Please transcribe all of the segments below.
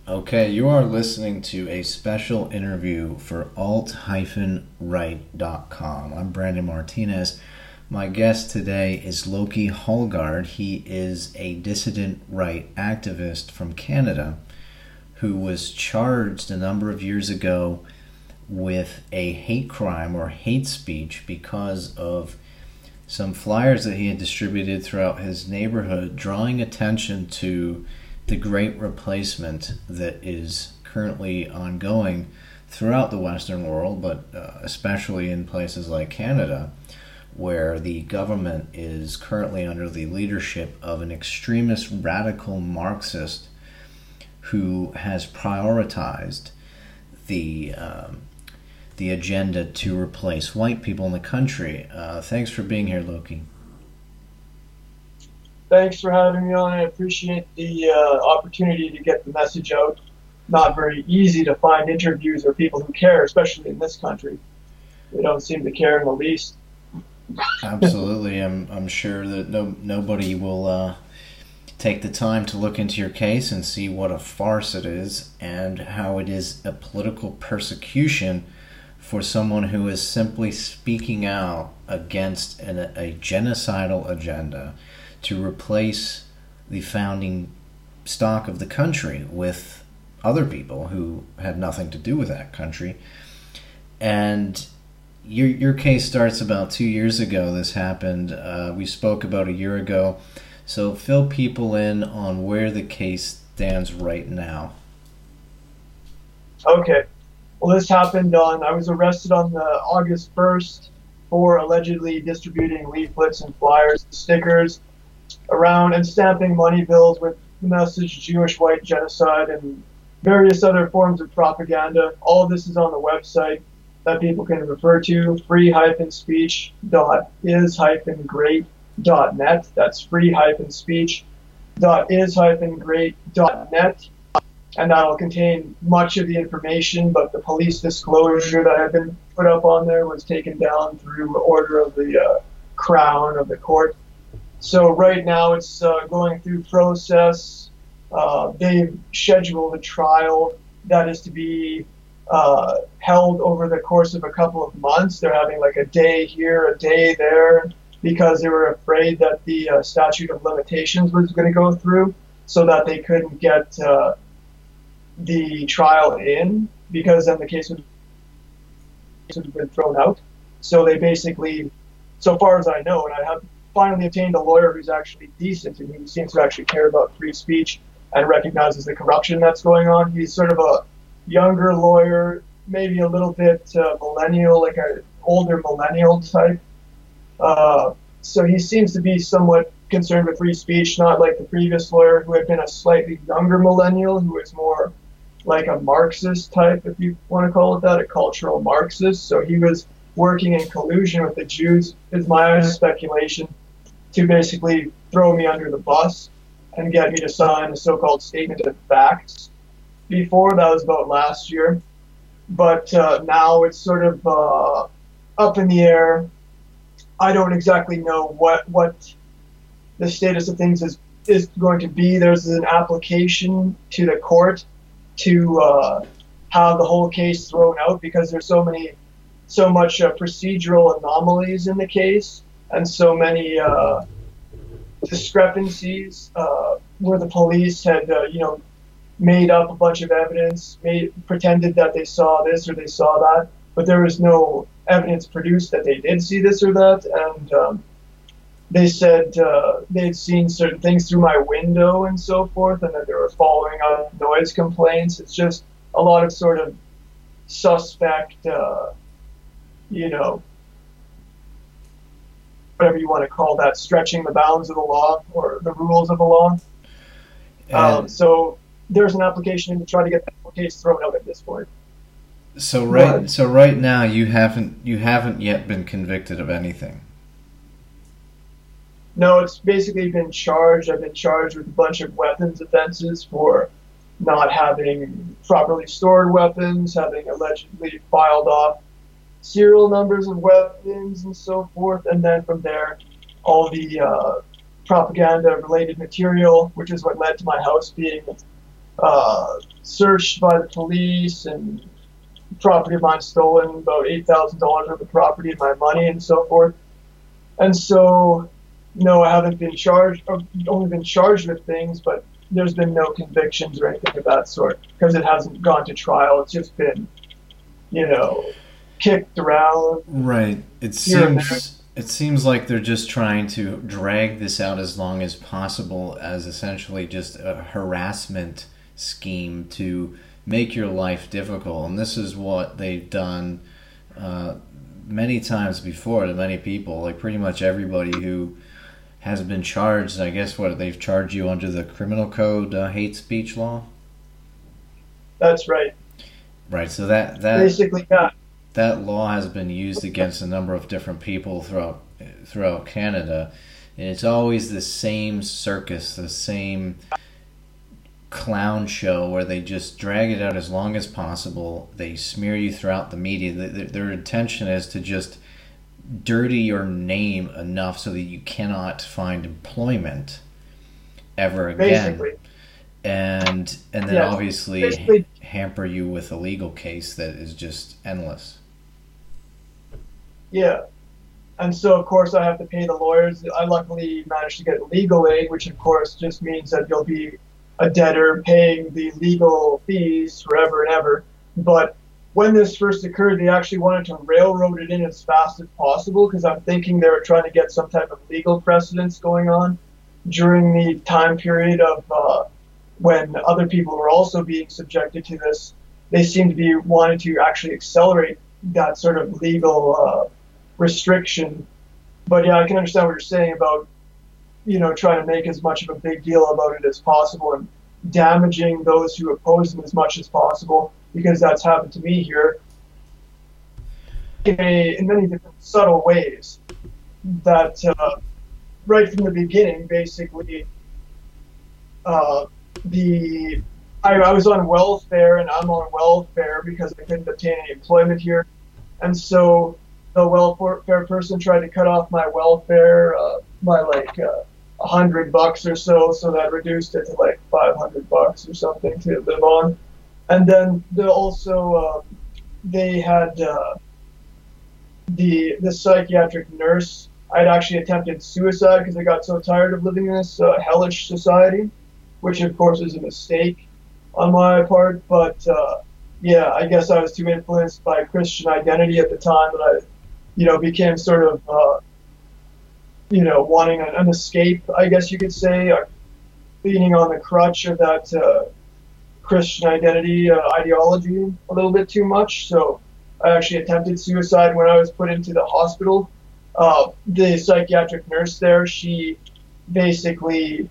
Okay, you are listening to a special interview for alt-right.com. I'm Brandon Martinez. My guest today is Loki Holgaard. He is a dissident right activist from Canada who was charged a number of years ago with a hate crime or hate speech because of some flyers that he had distributed throughout his neighborhood, drawing attention to the great replacement that is currently ongoing throughout the Western world, but especially in places like Canada, where the government is currently under the leadership of an extremist radical Marxist who has prioritized the the agenda to replace white people in the country. Thanks for being here, Loki. Thanks for having me on. I appreciate the opportunity to get the message out. Not very easy to find interviews or people who care, especially in this country. They don't seem to care in the least. Absolutely, I'm sure that nobody will take the time to look into your case and see what a farce it is and how it is a political persecution for someone who is simply speaking out against a genocidal agenda to replace the founding stock of the country with other people who had nothing to do with that country. And your case starts about 2 years ago. This happened. We spoke about a year ago. So fill people in on where the case stands right now. Okay. Well, this happened I was arrested on August 1st for allegedly distributing leaflets and flyers and stickers around and stamping money bills with the message Jewish white genocide and various other forms of propaganda. All of this is on the website that people can refer to, free-speech.is-great.net. That's free-speech.is-great.net. And that'll contain much of the information, but the police disclosure that had been put up on there was taken down through order of the Crown of the court. So right now it's going through process. They've scheduled a trial that is to be held over the course of a couple of months. They're having like a day here, a day there, because they were afraid that the statute of limitations was going to go through, so that they couldn't get the trial in, because then the case would have been thrown out. So they basically, so far as I know, and I have finally obtained a lawyer who's actually decent and who seems to actually care about free speech and recognizes the corruption that's going on. He's sort of a younger lawyer, maybe a little bit millennial, like an older millennial type. So he seems to be somewhat concerned with free speech, not like the previous lawyer who had been a slightly younger millennial who was more like a Marxist type, if you want to call it that, a cultural Marxist. So he was working in collusion with the Jews, is my speculation, to basically throw me under the bus and get me to sign a so-called statement of facts. Before, that was about last year. But now it's sort of up in the air. I don't exactly know what the status of things is going to be. There's an application to the court to have the whole case thrown out because there's so much procedural anomalies in the case and so many discrepancies where the police had made up a bunch of evidence, pretended that they saw this or they saw that, but there was no evidence produced that they did see this or that. And they said they'd seen certain things through my window and so forth, and that they were following up noise complaints. It's just a lot of sort of suspect, whatever you want to call that, stretching the bounds of the law or the rules of the law. So there's an application to try to get the case thrown out at this point. So right now you haven't yet been convicted of anything. No, it's basically been charged. I've been charged with a bunch of weapons offenses for not having properly stored weapons, having allegedly filed off serial numbers of weapons and so forth, and then from there, all the propaganda-related material, which is what led to my house being searched by the police and property of mine stolen, about $8,000 worth of property and my money and so forth. And so, no, I haven't been charged, or only been charged with things, but there's been no convictions or anything of that sort because it hasn't gone to trial. It's just been, you know, kicked around. Right. It seems like they're just trying to drag this out as long as possible as essentially just a harassment scheme to make your life difficult. And this is what they've done many times before to many people. Like pretty much everybody who has been charged, I guess what they've charged you under the criminal code hate speech law. That's right. Right. So that Basically, yeah. that law has been used against a number of different people throughout Canada, and it's always the same circus, the same clown show where they just drag it out as long as possible. They smear you throughout the media. Their intention is to just dirty your name enough so that you cannot find employment ever again. Basically. And then Yes. obviously Basically, hamper you with a legal case that is just endless. yeah. And so, of course, I have to pay the lawyers. I luckily managed to get legal aid, which, of course, just means that you'll be a debtor paying the legal fees forever and ever. But when this first occurred, they actually wanted to railroad it in as fast as possible because I'm thinking they were trying to get some type of legal precedence going on during the time period of when other people were also being subjected to this. They seem to be wanting to actually accelerate that sort of legal restriction. But yeah, I can understand what you're saying about, you know, trying to make as much of a big deal about it as possible and damaging those who oppose them as much as possible, because that's happened to me here in many different subtle ways. That right from the beginning, basically, I was on welfare, and I'm on welfare because I couldn't obtain any employment here, and so the welfare person tried to cut off my welfare by like $100 or so that reduced it to like $500 or something to live on. And then they had the psychiatric nurse. I'd actually attempted suicide because I got so tired of living in this hellish society, which of course is a mistake on my part. But yeah, I guess I was too influenced by Christian identity at the time that I, became sort of, wanting an escape, I guess you could say, leaning on the crutch of that Christian identity ideology a little bit too much. So I actually attempted suicide when I was put into the hospital. The psychiatric nurse there, she basically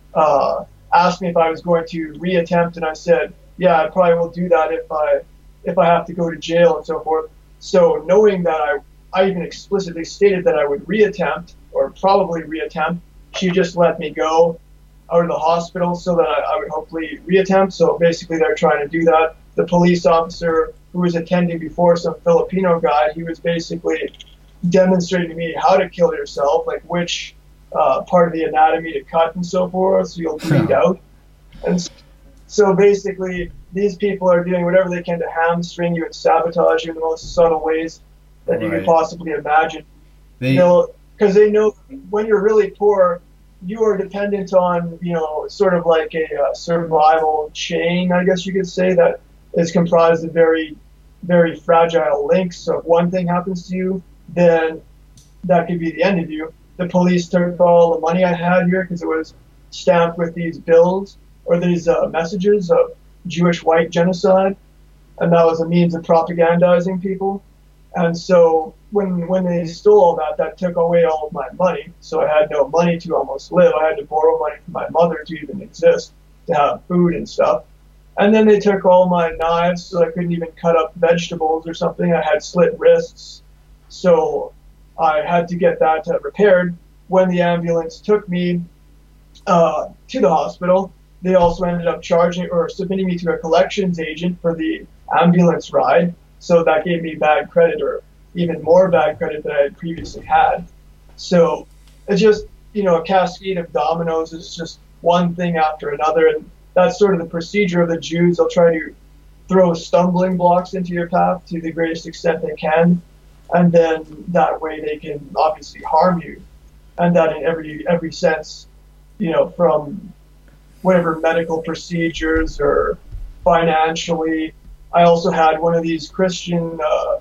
asked me if I was going to reattempt, and I said, yeah, I probably will do that if I have to go to jail and so forth. So knowing that I even explicitly stated that I would reattempt, or probably reattempt, she just let me go out of the hospital so that I would hopefully reattempt. So basically they're trying to do that. The police officer who was attending before, some Filipino guy, he was basically demonstrating to me how to kill yourself, like which part of the anatomy to cut and so forth, so you'll bleed out. And so basically these people are doing whatever they can to hamstring you and sabotage you in the most subtle ways that you could possibly imagine. Because they know when you're really poor, you are dependent on, sort of like a survival chain, I guess you could say, that is comprised of very, very fragile links. So if one thing happens to you, then that could be the end of you. The police took all the money I had here because it was stamped with these bills or these messages of Jewish white genocide, and that was a means of propagandizing people. And so when they stole all that took away all of my money. So I had no money to almost live. I had to borrow money from my mother to even exist, to have food and stuff. And then they took all my knives, so I couldn't even cut up vegetables or something. I had slit wrists, so I had to get that repaired. When the ambulance took me to the hospital, they also ended up charging or submitting me to a collections agent for the ambulance ride. So that gave me bad credit, or even more bad credit than I had previously had. So it's just, a cascade of dominoes. It's just one thing after another. And that's sort of the procedure of the Jews. They'll try to throw stumbling blocks into your path to the greatest extent they can, and then that way they can obviously harm you, and that in every sense, from whatever medical procedures or financially. I also had one of these Christian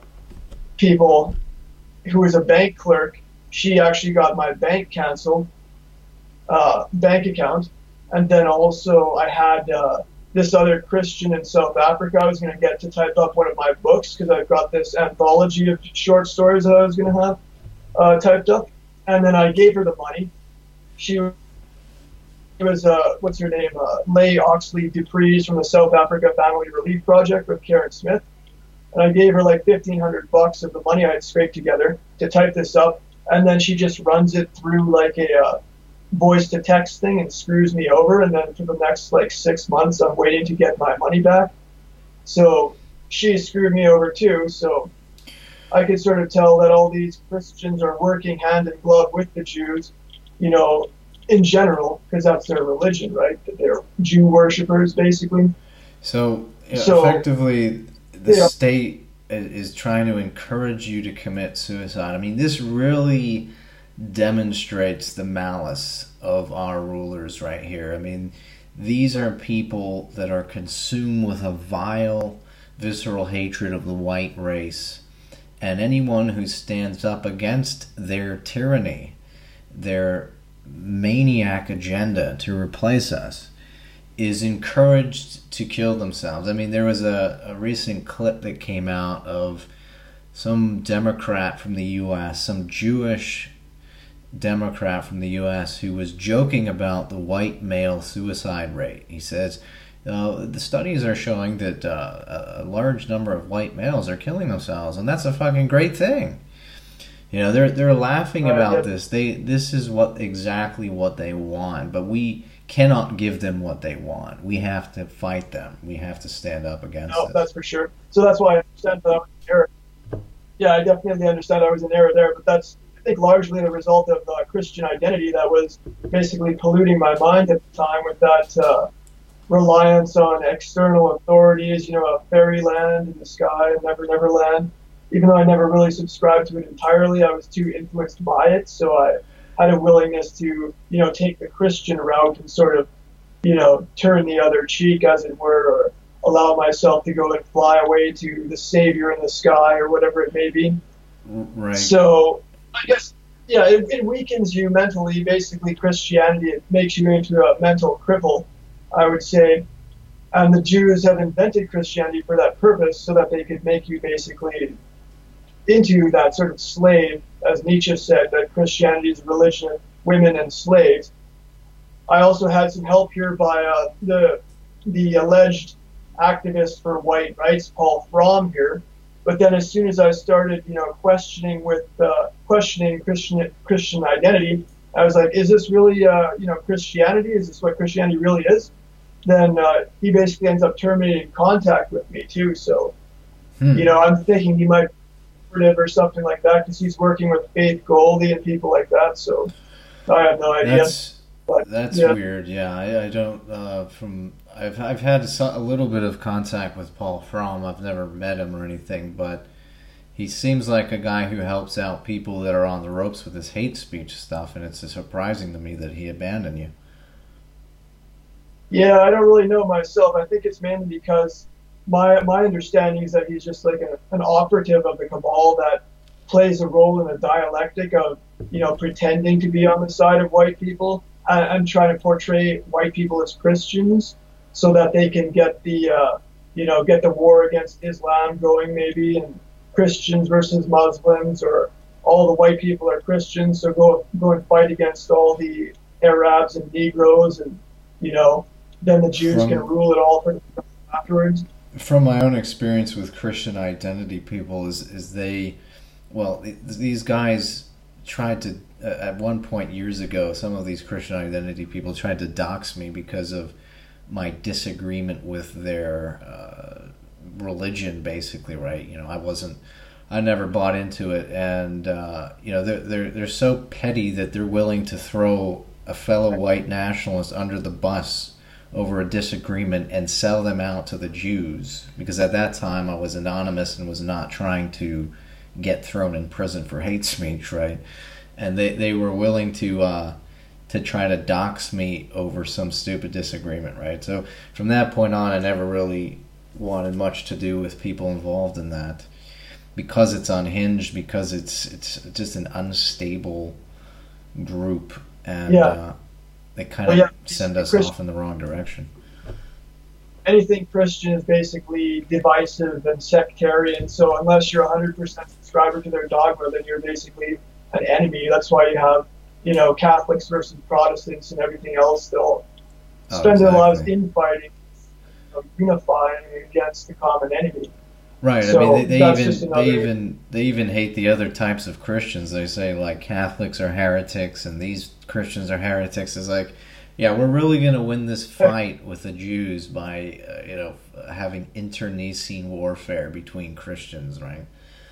people who was a bank clerk. She actually got my bank canceled, bank account. And then also I had this other Christian in South Africa. I was going to get to type up one of my books because I've got this anthology of short stories that I was going to have typed up. And then I gave her the money. She was, what's her name? Leigh Oxley Dupree's from the South Africa Family Relief Project with Karen Smith. And I gave her like $1,500 of the money I had scraped together to type this up. And then she just runs it through like a voice to text thing and screws me over. And then for the next like 6 months, I'm waiting to get my money back. So she screwed me over too. So I could sort of tell that all these Christians are working hand in glove with the Jews, in general, because that's their religion, right? They're Jew worshippers, basically. So effectively, the state is trying to encourage you to commit suicide. I mean, this really demonstrates the malice of our rulers right here. I mean, these are people that are consumed with a vile, visceral hatred of the white race, and anyone who stands up against their tyranny, their maniac agenda to replace us, is encouraged to kill themselves. I mean, there was a recent clip that came out of some Democrat from the U.S., some Jewish Democrat from the U.S. who was joking about the white male suicide rate. He says, the studies are showing that a large number of white males are killing themselves, and that's a fucking great thing. They're laughing about this. This is exactly what they want, but we cannot give them what they want. We have to fight them. We have to stand up against it. That's for sure. So that's why I understand that I was in error. Yeah, I definitely understand I was in error there, but that's, I think, largely the result of Christian identity that was basically polluting my mind at the time with that reliance on external authorities, a fairyland in the sky, Never Land. Even though I never really subscribed to it entirely, I was too influenced by it. So I had a willingness to, take the Christian route and sort of, turn the other cheek, as it were, or allow myself to go and fly away to the Savior in the sky or whatever it may be. Right. So I guess, yeah, it weakens you mentally. Basically, Christianity, it makes you into a mental cripple, I would say. And the Jews have invented Christianity for that purpose, so that they could make you basically into that sort of slave, as Nietzsche said, that Christianity is a religion of women and slaves. I also had some help here by the alleged activist for white rights, Paul Fromm here. But then as soon as I started, questioning Christian identity, I was like, is this really, Christianity? Is this what Christianity really is? Then he basically ends up terminating contact with me too. So, I'm thinking he might or something like that, because he's working with Faith Goldie and people like that. So I have no idea. That's weird. Yeah, I don't. I've had a little bit of contact with Paul Fromm. I've never met him or anything, but he seems like a guy who helps out people that are on the ropes with his hate speech stuff, and it's surprising to me that he abandoned you. Yeah, I don't really know myself. I think it's mainly because my understanding is that he's just like an operative of the cabal that plays a role in the dialectic of, pretending to be on the side of white people and trying to portray white people as Christians so that they can get the, get the war against Islam going maybe, and Christians versus Muslims, or all the white people are Christians, so go and fight against all the Arabs and Negroes, and, then the Jews can rule it all afterwards. From my own experience with Christian identity people is these guys tried to, at one point years ago, some of these Christian identity people tried to dox me because of my disagreement with their religion, basically, right? I never bought into it, and they're so petty that they're willing to throw a fellow white nationalist under the bus over a disagreement and sell them out to the Jews, because at that time I was anonymous and was not trying to get thrown in prison for hate speech, right? And they were willing to try to dox me over some stupid disagreement, right? So from that point on, I never really wanted much to do with people involved in that, because it's unhinged, because it's just an unstable group, and they kind of send us off in the wrong direction. Anything Christian is basically divisive and sectarian, so unless you're 100% subscriber to their dogma, then you're basically an enemy. That's why you have, Catholics versus Protestants and everything else. They'll spend their lives infighting, unifying against the common enemy. Right. So I mean, they even hate the other types of Christians. They say like Catholics are heretics and these Christians are heretics. It's like, yeah, we're really going to win this fight with the Jews by having internecine warfare between Christians, right?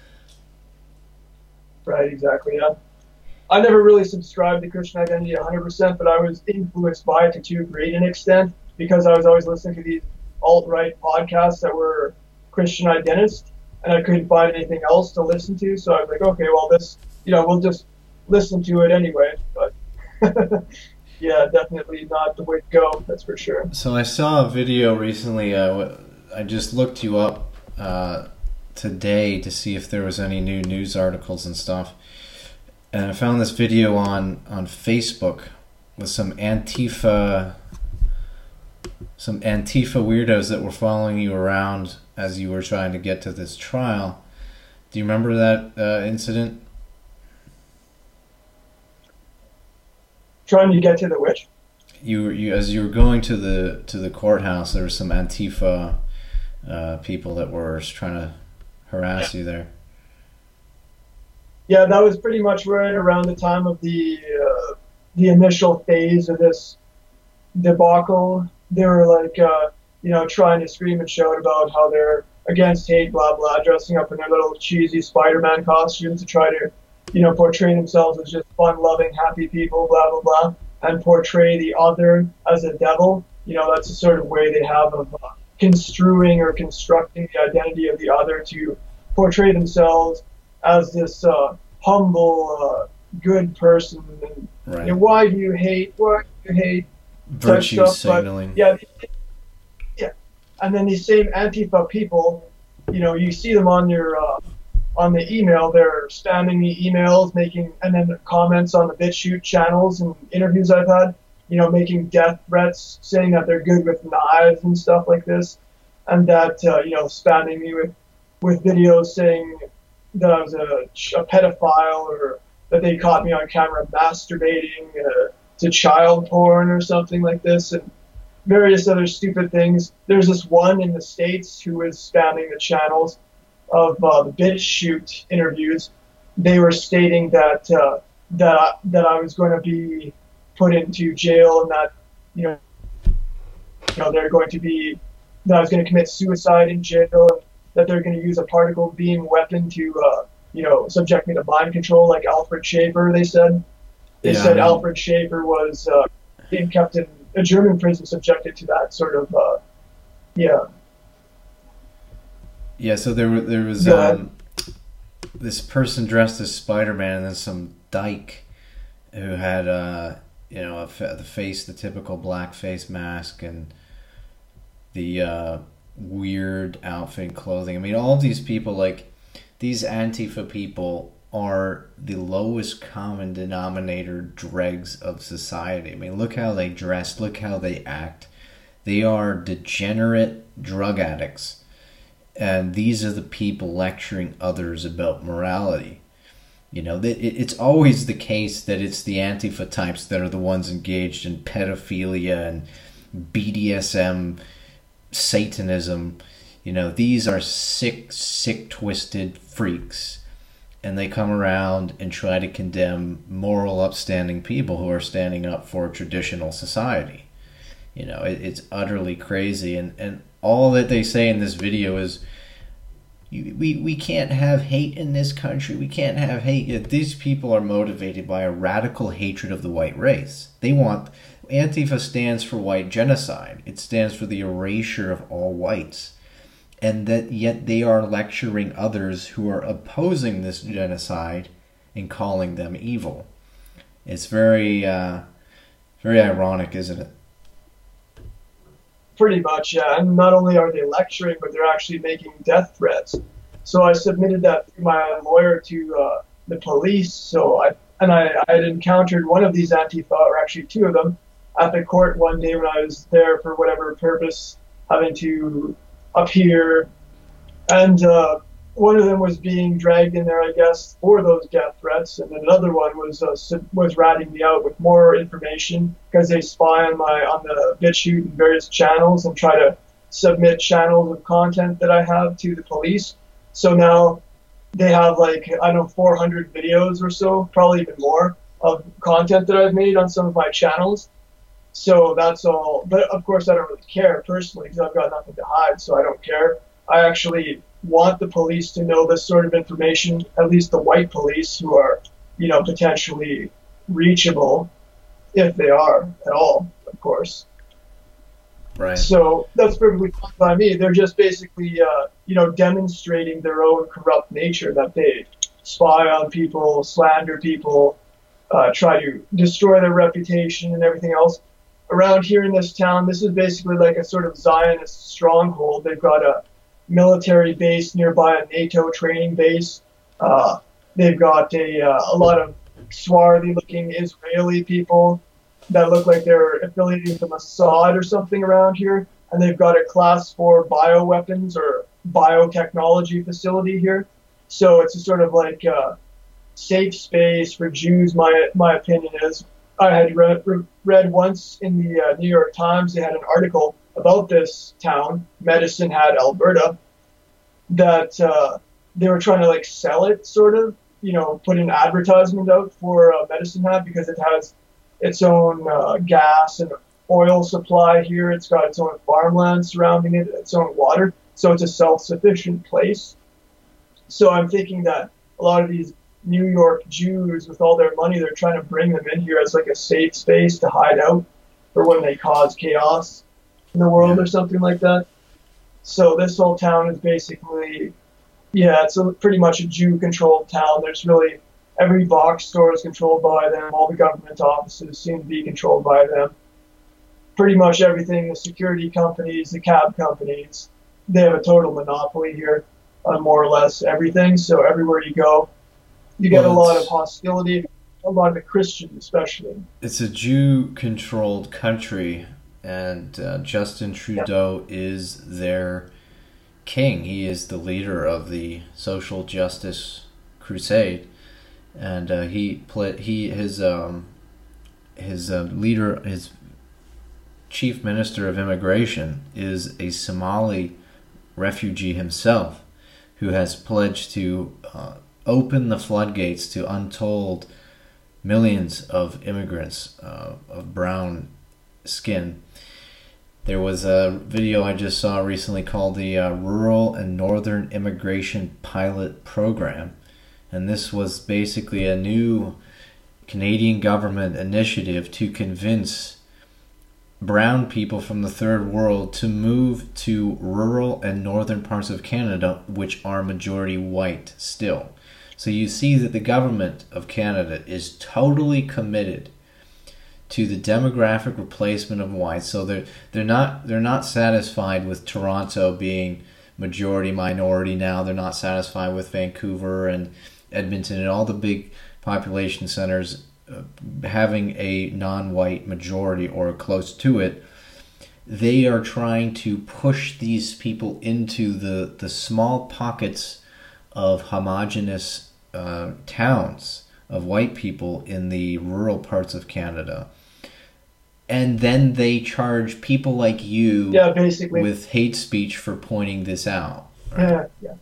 Right. Exactly. Yeah. I never really subscribed to Christian identity 100%, but I was influenced by it to too great an extent, because I was always listening to these alt-right podcasts that were Christian identist, and I couldn't find anything else to listen to, so I was like, okay, well, this, we'll just listen to it anyway. But yeah, definitely not the way to go, that's for sure. So I saw a video recently. I just looked you up today to see if there was any new news articles and stuff, and I found this video on Facebook with some Antifa weirdos that were following you around as you were trying to get to this trial. Do you remember that incident? Trying to get to the which? You as you were going to the courthouse, there were some Antifa people that were trying to harass you there. Yeah, that was pretty much right around the time of the initial phase of this debacle. They were like, trying to scream and shout about how they're against hate, blah, blah, dressing up in their little cheesy Spider-Man costumes to try to, portray themselves as just fun-loving, happy people, blah, blah, blah, and portray the other as a devil. That's the sort of way they have of construing or constructing the identity of the other to portray themselves as this humble, good person. And, right. Why do you hate? Why do you hate? Virtue signaling. But, yeah. And then these same Antifa people, you see them on your on the email. They're spamming me emails, and then comments on the BitChute channels and interviews I've had. Making death threats, saying that they're good with knives and stuff like this, and that spamming me with videos saying that I was a pedophile, or that they caught me on camera masturbating to child porn or something like this, and various other stupid things. There's this one in the States who was spamming the channels of the BitChute interviews. They were stating that I was going to be put into jail, and that they're going to be, that I was going to commit suicide in jail, and that they're going to use a particle beam weapon to subject me to mind control, like Alfred Schaefer. They said Alfred Schaefer was being kept in a German prison, subjected to that sort of Yeah, so there was this person dressed as Spider-Man, and then some dyke who had the typical black face mask, and the weird outfit and clothing. I mean, all of these people, like these Antifa people, are the lowest common denominator dregs of society. I mean, look how they dress, look how they act. They are degenerate drug addicts. And these are the people lecturing others about morality. It's always the case that it's the Antifa types that are the ones engaged in pedophilia and BDSM, Satanism. These are sick, twisted freaks. And they come around and try to condemn moral, upstanding people who are standing up for traditional society. It's utterly crazy. And all that they say in this video is, we can't have hate in this country. We can't have hate. These people are motivated by a radical hatred of the white race. They want, Antifa stands for white genocide. It stands for the erasure of all whites. And that yet they are lecturing others who are opposing this genocide and calling them evil. It's very, very ironic, isn't it? Pretty much, yeah. And not only are they lecturing, but they're actually making death threats. So I submitted that through my lawyer to the police. I had encountered one of these Antifa, or actually two of them, at the court one day when I was there for whatever purpose, having to appear. And one of them was being dragged in there, I guess, for those death threats, and another one was ratting me out with more information because they spy on the BitChute and various channels and try to submit channels of content that I have to the police. So now they have like, I don't know, 400 videos or so, probably even more, of content that I've made on some of my channels. So that's all. But of course, I don't really care personally because I've got nothing to hide, so I don't care. I actually want the police to know this sort of information, at least the white police who are, potentially reachable, if they are at all, of course. Right. So that's perfectly fine by me. They're just basically, demonstrating their own corrupt nature, that they spy on people, slander people, try to destroy their reputation and everything else. Around here in this town, this is basically like a sort of Zionist stronghold. They've got a military base nearby, a NATO training base. They've got a lot of swarthy-looking Israeli people that look like they're affiliated with the Mossad or something around here. And they've got a class 4 bioweapons or biotechnology facility here. So it's a sort of like a safe space for Jews, my opinion is. I had read once in the New York Times, they had an article about this town, Medicine Hat, Alberta, that they were trying to like sell it, sort of, put an advertisement out for Medicine Hat because it has its own gas and oil supply here. It's got its own farmland surrounding it, its own water. So it's a self-sufficient place. So I'm thinking that a lot of these New York Jews, with all their money, they're trying to bring them in here as like a safe space to hide out for when they cause chaos in the world or something like that. So this whole town is basically, it's pretty much a Jew-controlled town. There's really, every box store is controlled by them. All the government offices seem to be controlled by them. Pretty much everything, the security companies, the cab companies, they have a total monopoly here on more or less everything. So everywhere you go, you get a lot of hostility, a lot of the Christians especially. It's a Jew-controlled country, and Justin Trudeau is their king. He is the leader of the social justice crusade, and his chief minister of immigration is a Somali refugee himself, who has pledged to open the floodgates to untold millions of immigrants of brown skin. There was a video I just saw recently called the Rural and Northern Immigration Pilot Program, and this was basically a new Canadian government initiative to convince brown people from the third world to move to rural and northern parts of Canada, which are majority white still. So you see that the government of Canada is totally committed to the demographic replacement of whites. So they're not satisfied with Toronto being majority minority now. They're not satisfied with Vancouver and Edmonton and all the big population centers having a non-white majority or close to it. They are trying to push these people into the small pockets of homogenous towns of white people in the rural parts of Canada. And then they charge people like you basically with hate speech for pointing this out. Right? Yeah.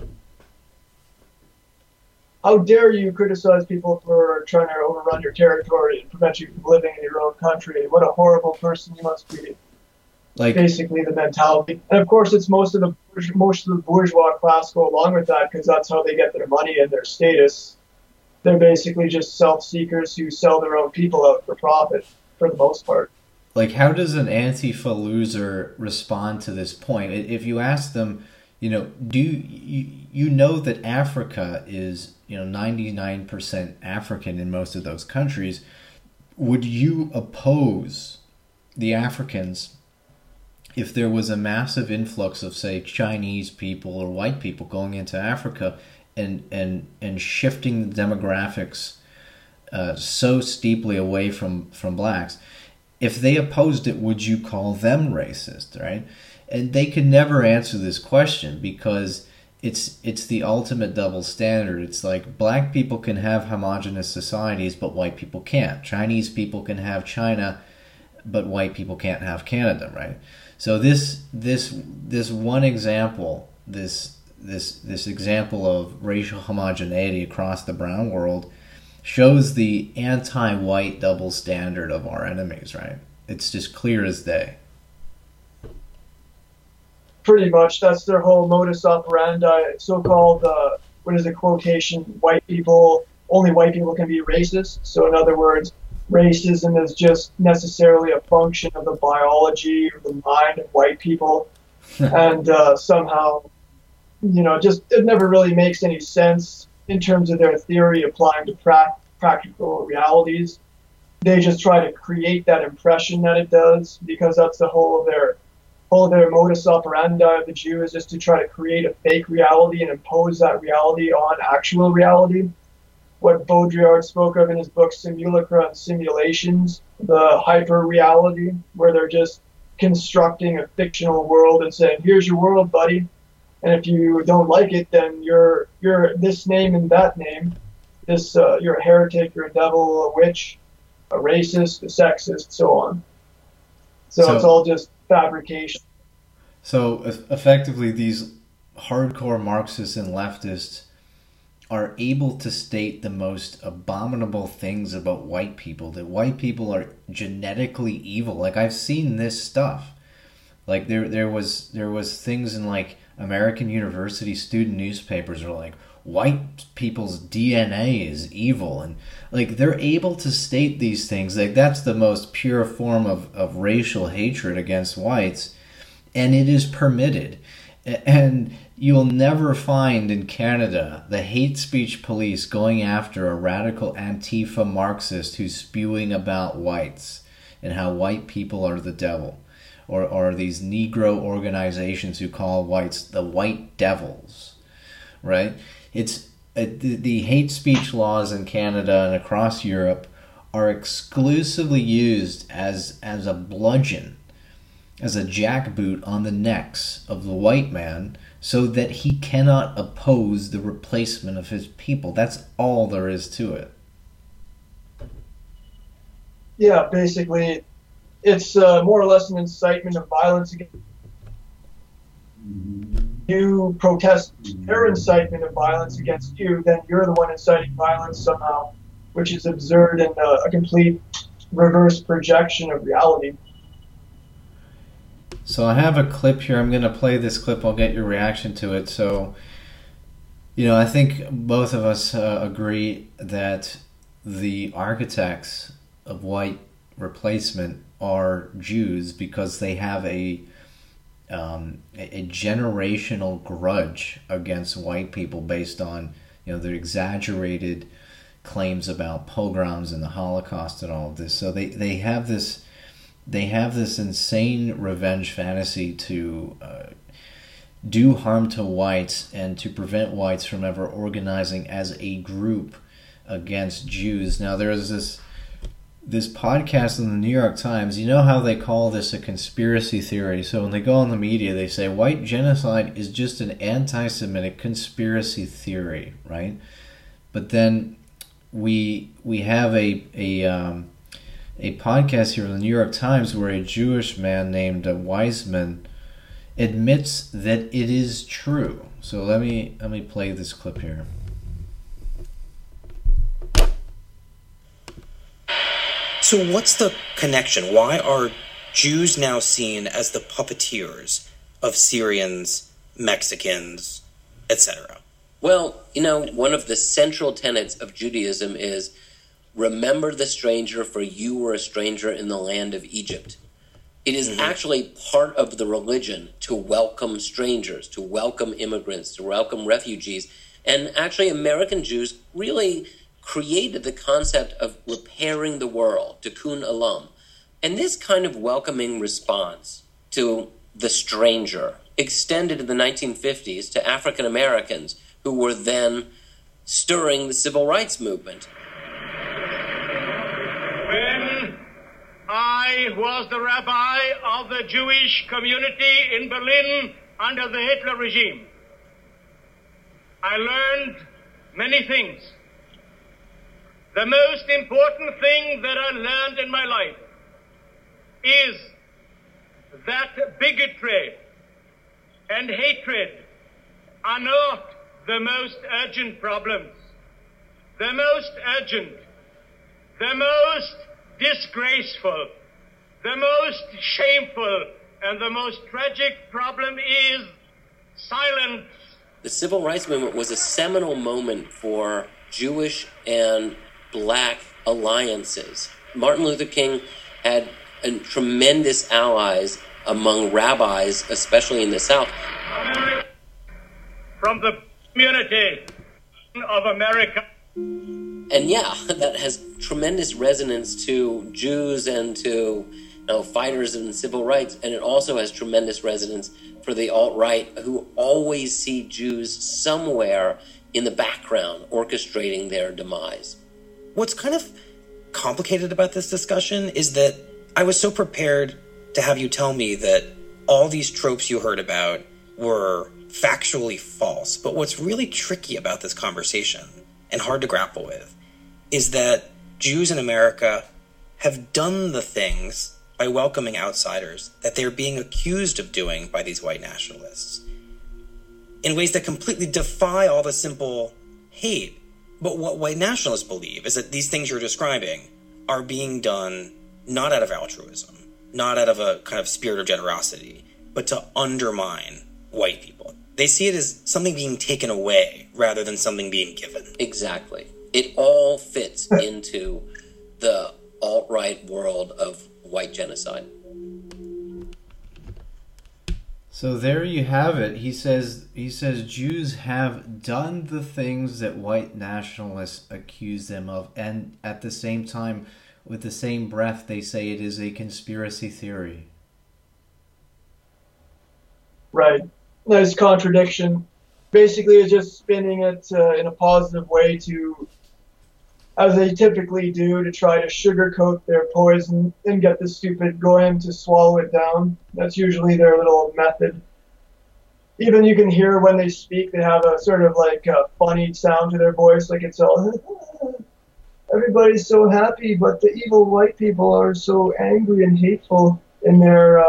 How dare you criticize people for trying to overrun your territory and prevent you from living in your own country? What a horrible person you must be. Like, basically the mentality. And of course, it's most of the bourgeois class go along with that because that's how they get their money and their status. They're basically just self-seekers who sell their own people out for profit, for the most part. like, how does an Antifa loser respond to this point? If you ask them, do you know that Africa is 99% African in most of those countries? Would you oppose the Africans if there was a massive influx of, say, Chinese people or white people going into Africa and shifting the demographics so steeply away from blacks? If they opposed it, would you call them racist, right? And they could never answer this question because it's the ultimate double standard. It's like black people can have homogenous societies, but white people can't. Chinese people can have China, but white people can't have Canada, right? So this one example, this example of racial homogeneity across the brown world shows the anti-white double standard of our enemies, right? It's just clear as day. Pretty much, that's their whole modus operandi. So-called, quotation? Only white people can be racist. So in other words, racism is just necessarily a function of the biology or the mind of white people, and somehow, it never really makes any sense in terms of their theory applying to practical realities. They just try to create that impression that it does, because that's the whole of their modus operandi of the Jew, is just to try to create a fake reality and impose that reality on actual reality. What Baudrillard spoke of in his book Simulacra and Simulations, the hyper reality, where they're just constructing a fictional world and saying, here's your world, buddy. And if you don't like it, then you're this name and that name. You're a heretic, you're a devil, a witch, a racist, a sexist, so on. So it's all just fabrication. So effectively, these hardcore Marxists and leftists are able to state the most abominable things about white people, that white people are genetically evil. Like, I've seen this stuff. Like, there was things in, like, American university student newspapers are like, white people's DNA is evil, and like, they're able to state these things. Like, that's the most pure form of racial hatred against whites, and it is permitted. And you'll never find in Canada the hate speech police going after a radical Antifa Marxist who's spewing about whites and how white people are the devil, or these Negro organizations who call whites the white devils, right? It's the hate speech laws in Canada and across Europe are exclusively used as a bludgeon, as a jackboot on the necks of the white man, so that he cannot oppose the replacement of his people. That's all there is to it. Yeah, basically, it's more or less an incitement of violence against you. Protest their incitement of violence against you, then you're the one inciting violence somehow, which is absurd and a complete reverse projection of reality. So I have a clip here. I'm going to play this clip. I'll get your reaction to it. So, I think both of us agree that the architects of white replacement are Jews, because they have a generational grudge against white people based on their exaggerated claims about pogroms and the Holocaust and all of this. So they have this insane revenge fantasy to do harm to whites and to prevent whites from ever organizing as a group against Jews. Now, there's this podcast in the New York Times. You know how they call this a conspiracy theory? So when they go on the media, they say white genocide is just an anti-Semitic conspiracy theory, right? But then we have a podcast here in the New York Times where a Jewish man named Weizmann admits that it is true. So let me play this clip here. So what's the connection? Why are Jews now seen as the puppeteers of Syrians, Mexicans, etc.? Well, one of the central tenets of Judaism is remember the stranger, for you were a stranger in the land of Egypt. It is actually part of the religion to welcome strangers, to welcome immigrants, to welcome refugees. And actually, American Jews really created the concept of repairing the world, tikkun olam. And this kind of welcoming response to the stranger extended in the 1950s to African Americans who were then stirring the civil rights movement. When I was the rabbi of the Jewish community in Berlin under the Hitler regime, I learned many things. The most important thing that I learned in my life is that bigotry and hatred are not the most urgent problems. The most urgent, the most disgraceful, the most shameful, and the most tragic problem is silence. The civil rights movement was a seminal moment for Jewish and black alliances. Martin Luther King had tremendous allies among rabbis, especially in the South. From the community of America. And yeah, that has tremendous resonance to Jews and to fighters in civil rights, and it also has tremendous resonance for the alt-right, who always see Jews somewhere in the background orchestrating their demise. What's kind of complicated about this discussion is that I was so prepared to have you tell me that all these tropes you heard about were factually false. But what's really tricky about this conversation, and hard to grapple with, is that Jews in America have done the things by welcoming outsiders that they're being accused of doing by these white nationalists in ways that completely defy all the simple hate. But what white nationalists believe is that these things you're describing are being done not out of altruism, not out of a kind of spirit of generosity, but to undermine white people. They see it as something being taken away rather than something being given. Exactly. It all fits into the alt-right world of white genocide. So there you have it. He says Jews have done the things that white nationalists accuse them of, and at the same time, with the same breath, they say it is a conspiracy theory. Right. Nice contradiction. Basically, it's just spinning it in a positive way to, as they typically do, to try to sugarcoat their poison and get the stupid goyim to swallow it down. That's usually their little method. Even you can hear when they speak, they have a sort of like a funny sound to their voice, like it's all, everybody's so happy, but the evil white people are so angry and hateful in their,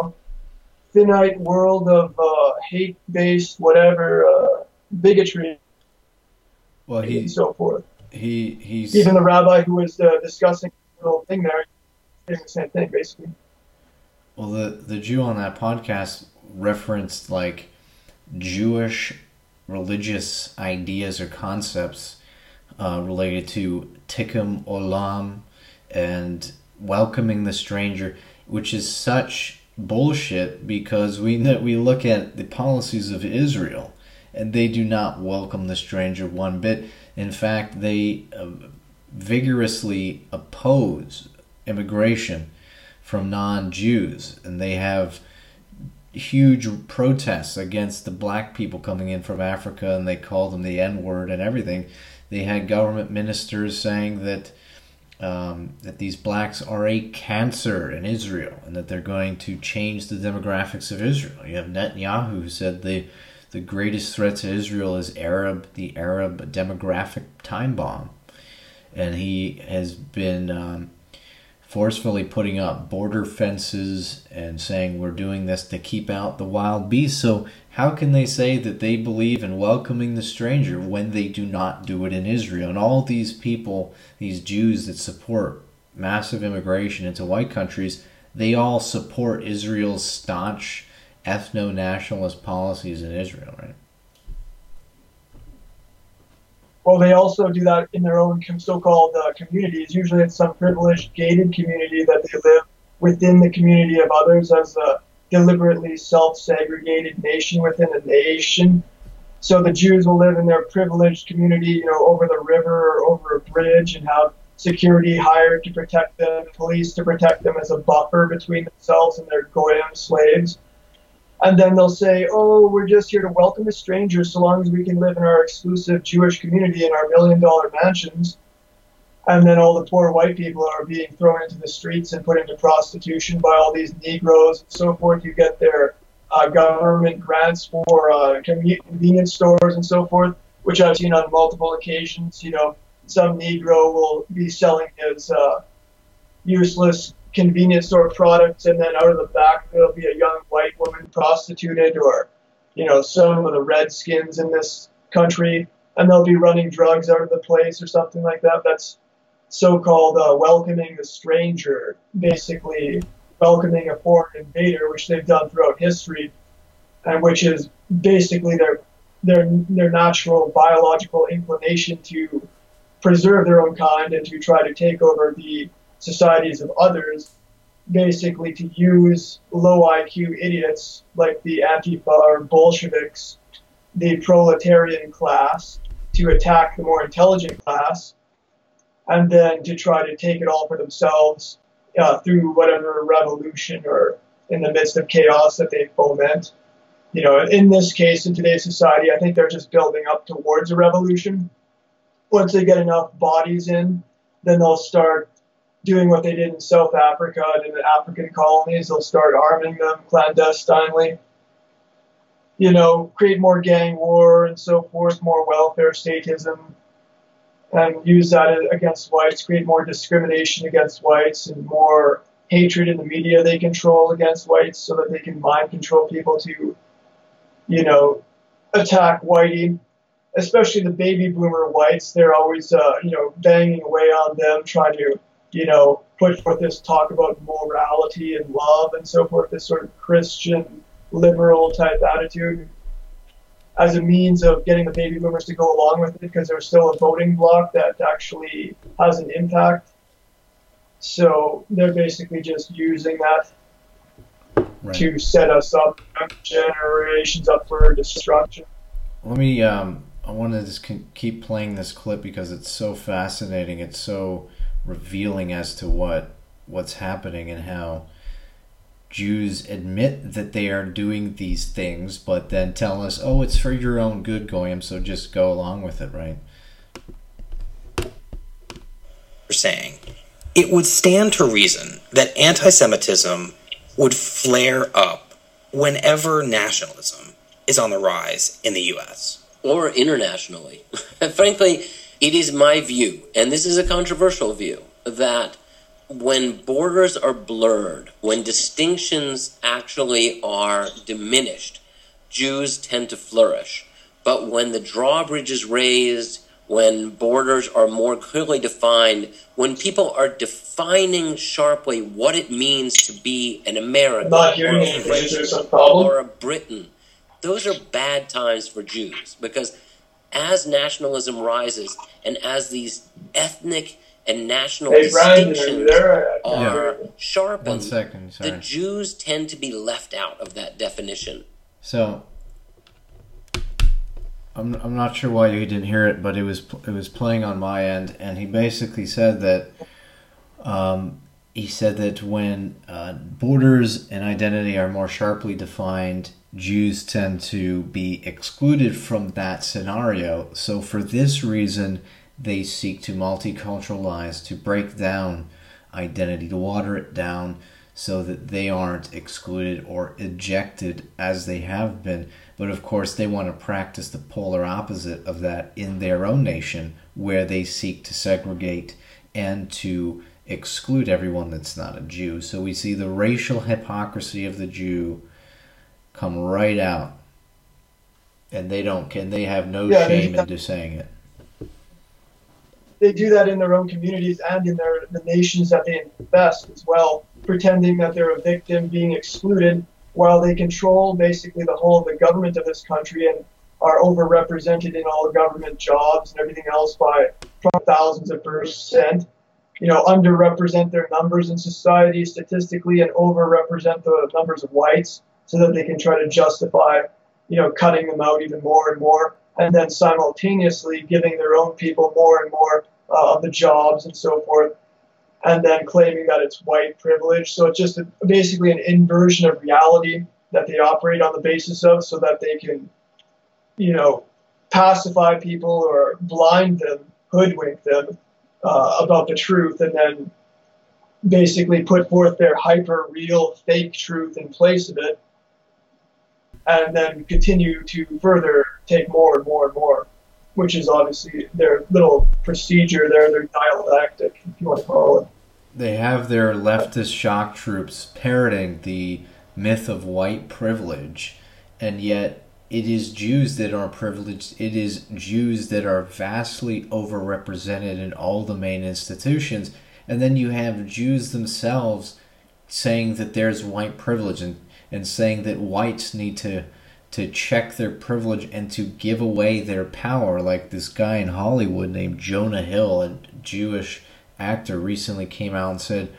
finite world of hate-based whatever, bigotry, Well, and so forth. he's Even the rabbi who was discussing the whole thing there, saying the same thing, basically. well, the Jew on that podcast referenced like Jewish religious ideas or concepts related to tikkun olam and welcoming the stranger, which is such bullshit because we look at the policies of Israel and they do not welcome the stranger one bit. In fact, they vigorously oppose immigration from non-Jews, and they have huge protests against the black people coming in from Africa, and they call them the N-word and everything. They had government ministers saying that these blacks are a cancer in Israel and that they're going to change the demographics of Israel. You have Netanyahu who said the greatest threat to Israel is the Arab demographic time bomb. And he has been forcefully putting up border fences and saying we're doing this to keep out the wild beasts. So how can they say that they believe in welcoming the stranger when they do not do it in Israel? And all these people, these Jews that support massive immigration into white countries, they all support Israel's staunch ethno-nationalist policies in Israel, right? Well, they also do that in their own so-called communities. Usually it's some privileged gated community that they live within the community of others as a deliberately self-segregated nation within a nation. So the Jews will live in their privileged community, over the river or over a bridge, and have security hired to protect them, police to protect them as a buffer between themselves and their goyim slaves. And then they'll say, oh, we're just here to welcome a stranger so long as we can live in our exclusive Jewish community in our $1 million mansions. And then all the poor white people are being thrown into the streets and put into prostitution by all these Negroes and so forth. You get their government grants for convenience stores and so forth, which I've seen on multiple occasions. Some Negro will be selling his useless convenience store products, and then out of the back there'll be a young white woman prostituted, or some of the redskins in this country, and they'll be running drugs out of the place or something like that. That's so-called welcoming the stranger, basically welcoming a foreign invader, which they've done throughout history, and which is basically their natural biological inclination to preserve their own kind and to try to take over the societies of others, basically to use low IQ idiots like the Antifa or Bolsheviks, the proletarian class, to attack the more intelligent class, and then to try to take it all for themselves through whatever revolution or in the midst of chaos that they foment. In this case, in today's society, I think they're just building up towards a revolution. Once they get enough bodies in, then they'll start doing what they did in South Africa and in the African colonies. They'll start arming them clandestinely, create more gang war and so forth, more welfare statism, and use that against whites, create more discrimination against whites and more hatred in the media they control against whites so that they can mind control people to, attack whitey. Especially the baby boomer whites, they're always, banging away on them, trying to, put forth this talk about morality and love and so forth, this sort of Christian liberal type attitude as a means of getting the baby boomers to go along with it, because there's still a voting bloc that actually has an impact. So they're basically just using that to set us up, generations up for destruction. Let me, I want to just keep playing this clip because it's so fascinating. It's so revealing as to what's happening and how Jews admit that they are doing these things, but then tell us, oh, it's for your own good, Goyim, so just go along with it, right? Saying it would stand to reason that anti-Semitism would flare up whenever nationalism is on the rise in the U.S. Or internationally. Frankly, it is my view, and this is a controversial view, that when borders are blurred, when distinctions actually are diminished, Jews tend to flourish. But when the drawbridge is raised, when borders are more clearly defined, when people are defining sharply what it means to be an American or a French or a Briton, those are bad times for Jews, because as nationalism rises and as these ethnic and national distinctions are sharpened, the Jews tend to be left out of that definition. So, I'm not sure why you didn't hear it, but it was playing on my end, and he basically said that when borders and identity are more sharply defined, Jews tend to be excluded from that scenario. So for this reason, they seek to multiculturalize, to break down identity, to water it down so that they aren't excluded or ejected as they have been. But of course, they want to practice the polar opposite of that in their own nation, where they seek to segregate and to exclude everyone that's not a Jew. So we see the racial hypocrisy of the Jew come right out, and they have no shame into saying it. They do that in their own communities and in the nations that they infest as well, pretending that they're a victim being excluded while they control basically the whole of the government of this country and are overrepresented in all government jobs and everything else by thousands of percent, underrepresent their numbers in society statistically and overrepresent the numbers of whites so that they can try to justify, cutting them out even more and more, and then simultaneously giving their own people more and more of the jobs and so forth, and then claiming that it's white privilege. So it's just basically an inversion of reality that they operate on the basis of, so that they can, pacify people or blind them, hoodwink them about the truth, and then basically put forth their hyper real fake truth in place of it, and then continue to further take more and more and more, which is obviously their little procedure there, their dialectic, if you want to call it. They have their leftist shock troops parroting the myth of white privilege, and yet it is Jews that are privileged. It is Jews that are vastly overrepresented in all the main institutions. And then you have Jews themselves saying that there's white privilege and saying that whites need to check their privilege and to give away their power. Like this guy in Hollywood named Jonah Hill, a Jewish actor, recently came out and said,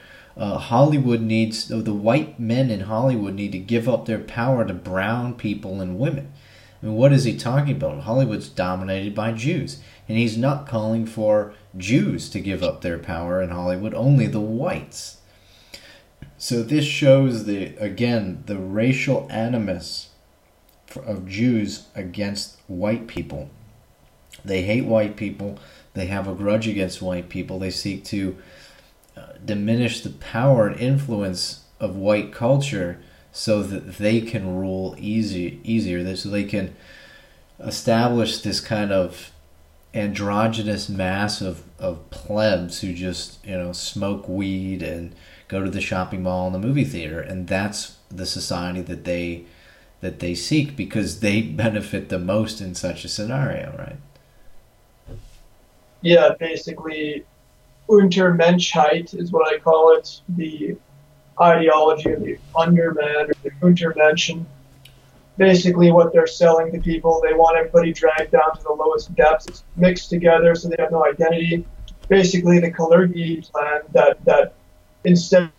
the white men in Hollywood need to give up their power to brown people and women. I mean, what is he talking about? Hollywood's dominated by Jews. And he's not calling for Jews to give up their power in Hollywood, only the whites. So this shows, the racial animus of Jews against white people. They hate white people. They have a grudge against white people. They seek to diminish the power and influence of white culture so that they can rule easier, so they can establish this kind of androgynous mass of plebs who just smoke weed and go to the shopping mall and the movie theater, and that's the society that they seek, because they benefit the most in such a scenario, right? Yeah, basically Untermenschheit is what I call it, the ideology of the underman, or the Untermenschen. Basically what they're selling to people, they want everybody dragged down to the lowest depths, mixed together so they have no identity. Basically the Kalergi plan that instead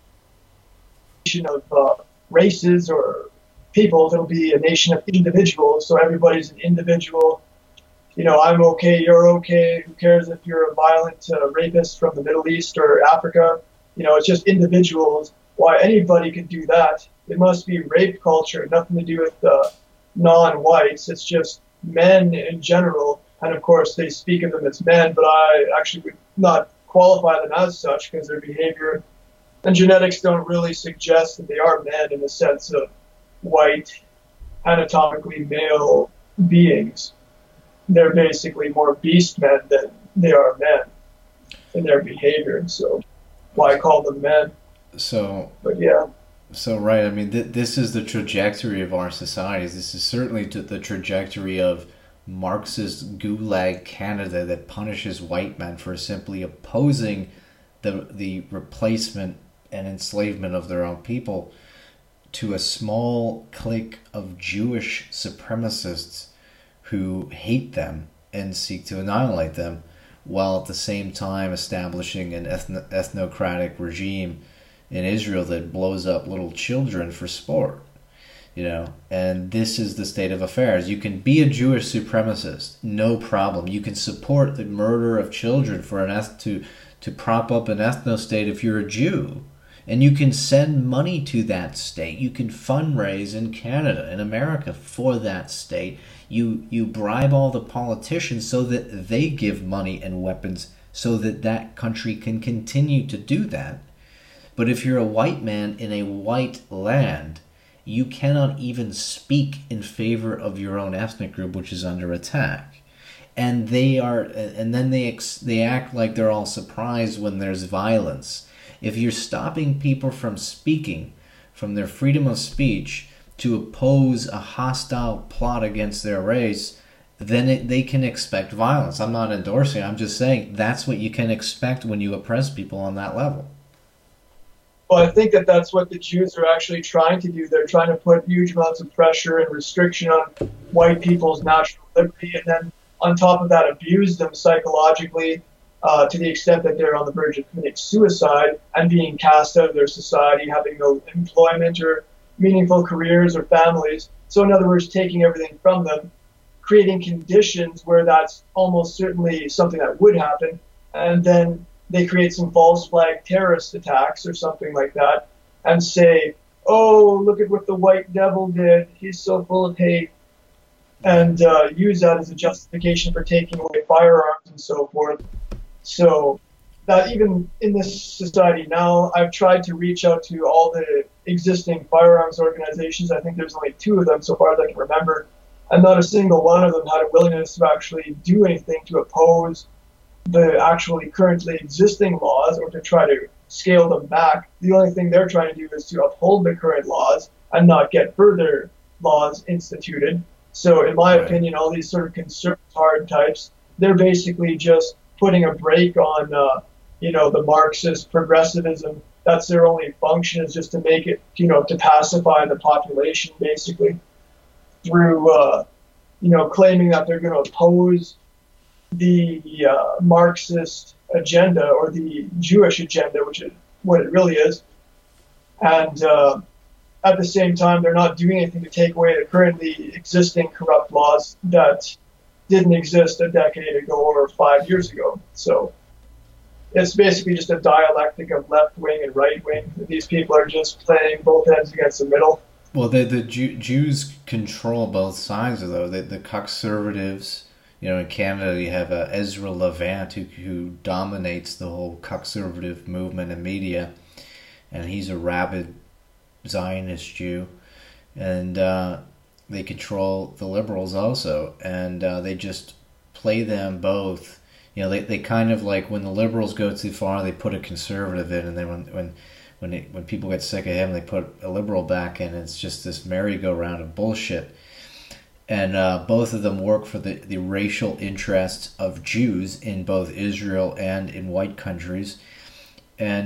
of races or peoples, it'll be a nation of individuals, so everybody's an individual. I'm okay, you're okay, who cares if you're a violent rapist from the Middle East or Africa? It's just individuals. Why anybody could do that? It must be rape culture, nothing to do with non-whites. It's just men in general. And of course, they speak of them as men, but I actually would not qualify them as such, because their behavior and genetics don't really suggest that they are men in the sense of white, anatomically male beings. They're basically more beast men than they are men in their behavior. So why call them men? But yeah. So, right, I mean, this is the trajectory of our societies. This is certainly the trajectory of Marxist Gulag Canada that punishes white men for simply opposing the replacement and enslavement of their own people, to a small clique of Jewish supremacists who hate them and seek to annihilate them, while at the same time establishing an ethnocratic regime in Israel that blows up little children for sport. And this is the state of affairs. You can be a Jewish supremacist, no problem. You can support the murder of children for to prop up an ethno-state if you're a Jew. And you can send money to that state. You can fundraise in Canada, in America, for that state. You bribe all the politicians so that they give money and weapons so that that country can continue to do that. But if you're a white man in a white land, you cannot even speak in favor of your own ethnic group, which is under attack. And then they act like they're all surprised when there's violence. If you're stopping people from speaking, from their freedom of speech, to oppose a hostile plot against their race, then they can expect violence. I'm not endorsing, I'm just saying that's what you can expect when you oppress people on that level. Well, I think that's what the Jews are actually trying to do. They're trying to put huge amounts of pressure and restriction on white people's natural liberty, and then on top of that, abuse them psychologically to the extent that they're on the verge of committing suicide and being cast out of their society, having no employment or meaningful careers or families. So in other words, taking everything from them, creating conditions where that's almost certainly something that would happen, and then they create some false flag terrorist attacks or something like that and say, oh, look at what the white devil did, he's so full of hate, and use that as a justification for taking away firearms and so forth. So that even in this society now, I've tried to reach out to all the existing firearms organizations. I think there's only 2 of them so far as I can remember, and not a single one of them had a willingness to actually do anything to oppose the actually currently existing laws or to try to scale them back. The only thing they're trying to do is to uphold the current laws and not get further laws instituted. So in my opinion, all these sort of conservative types, they're basically just putting a brake on, the Marxist progressivism. That's their only function, is just to make it, to pacify the population, basically, through, claiming that they're going to oppose the Marxist agenda or the Jewish agenda, which is what it really is. And at the same time, they're not doing anything to take away the currently existing corrupt laws that didn't exist a decade ago or 5 years ago. So it's basically just a dialectic of left wing and right wing. These people are just playing both ends against the middle. Well, the Jews control both sides, though. The conservatives, in Canada, you have Ezra Levant, who dominates the whole conservative movement and media, and he's a rabid Zionist Jew, and they control the liberals also, and they just play them both. They kind of like, when the liberals go too far, they put a conservative in, and then when people get sick of him, they put a liberal back in. It's just this merry-go-round of bullshit. And both of them work for the racial interests of Jews in both Israel and in white countries. And,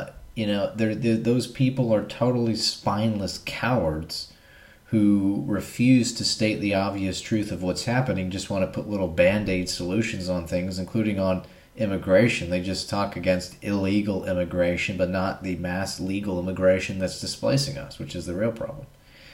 those people are totally spineless cowards who refuse to state the obvious truth of what's happening, just want to put little Band-Aid solutions on things, including on immigration. They just talk against illegal immigration, but not the mass legal immigration that's displacing us, which is the real problem.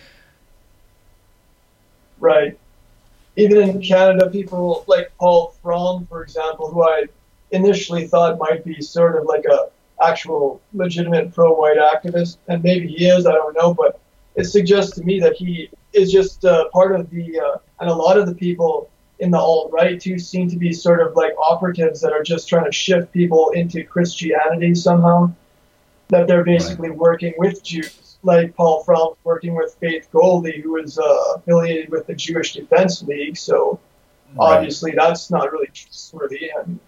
Right. Even in Canada, people like Paul Fromm, for example, who I initially thought might be sort of like a actual legitimate pro-white activist, and maybe he is, I don't know, but it suggests to me that he is just part of the, and a lot of the people in the alt-right too seem to be sort of like operatives that are just trying to shift people into Christianity somehow, that they're basically working with Jews, like Paul Fromm working with Faith Goldie, who is affiliated with the Jewish Defense League, so obviously that's not really trustworthy.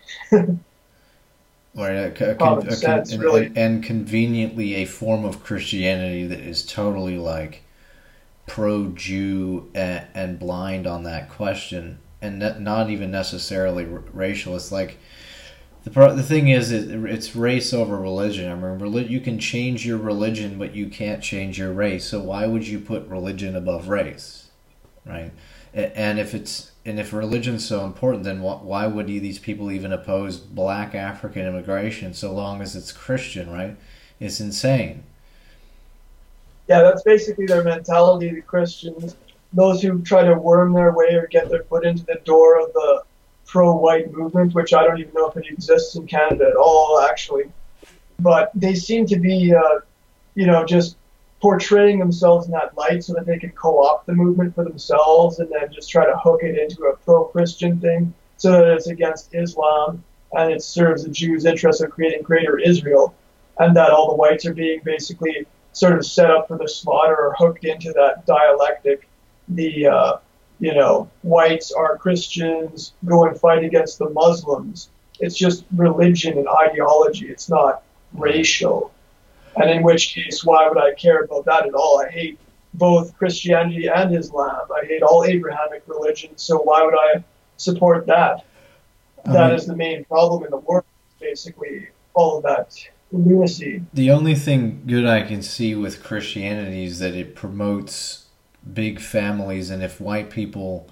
And conveniently a form of Christianity that is totally like pro-Jew and blind on that question, and not even necessarily racial. It's like the thing is, it's race over religion. I mean, you can change your religion, but you can't change your race. So why would you put religion above race, right? And if religion's so important, then why would these people even oppose black African immigration so long as it's Christian, right? It's insane. Yeah, that's basically their mentality, the Christians. Those who try to worm their way or get their foot into the door of the pro-white movement, which I don't even know if it exists in Canada at all, actually. But they seem to be, just portraying themselves in that light so that they can co-opt the movement for themselves and then just try to hook it into a pro-Christian thing so that it's against Islam and it serves the Jews' interest of creating greater Israel, and that all the whites are being basically sort of set up for the slaughter or hooked into that dialectic. The, whites are Christians, go and fight against the Muslims. It's just religion and ideology. It's not racial. And in which case, why would I care about that at all? I hate both Christianity and Islam. I hate all Abrahamic religions, so why would I support that? That is the main problem in the world, basically, all of that lunacy. The only thing good I can see with Christianity is that it promotes big families, and if white people,